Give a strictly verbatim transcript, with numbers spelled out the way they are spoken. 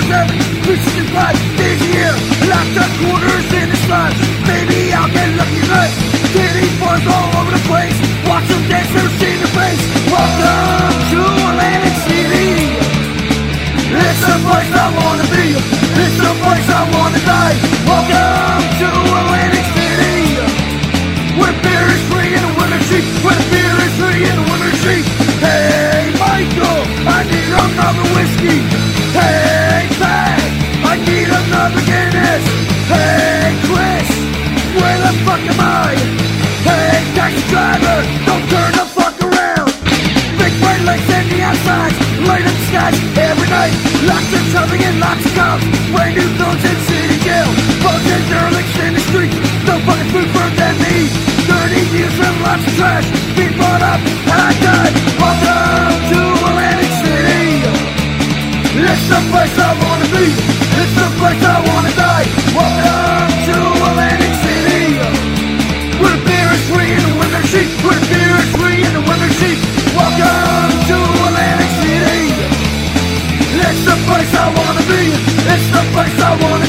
seven, three sixty-five days a year. Locked up quarters in this life. Maybe I'll get lucky tonight. Getting bars all over the place. Watch them dance, never seen your face. Welcome to Atlantic City. It's the place I wanna be. It's the place I wanna die. Welcome to Atlantic City, where beer is free and the women cheap. Where beer is free and the women cheap. Hey Michael, I need another whiskey. Hey Pat, I need another Guinness. Hey Chris, where the fuck am I? Hey taxi driver, don't turn the fuck around. Big bright lights and the outsides light up the skies every night. Lots of chubbing and lots of cops. Brand new phones in city jail. Bugs and derelicts in the street. No fucking food for them to eat. Dirty news and lots of trash. Being brought up and I died. Welcome to Atlantic City. It's the place I wanna be. It's the place I wanna die. Welcome to Atlantic City, where beer is free and the women cheap. Where beer is free and the women cheap. Welcome to Atlantic City. It's the place I wanna be. It's the place I wanna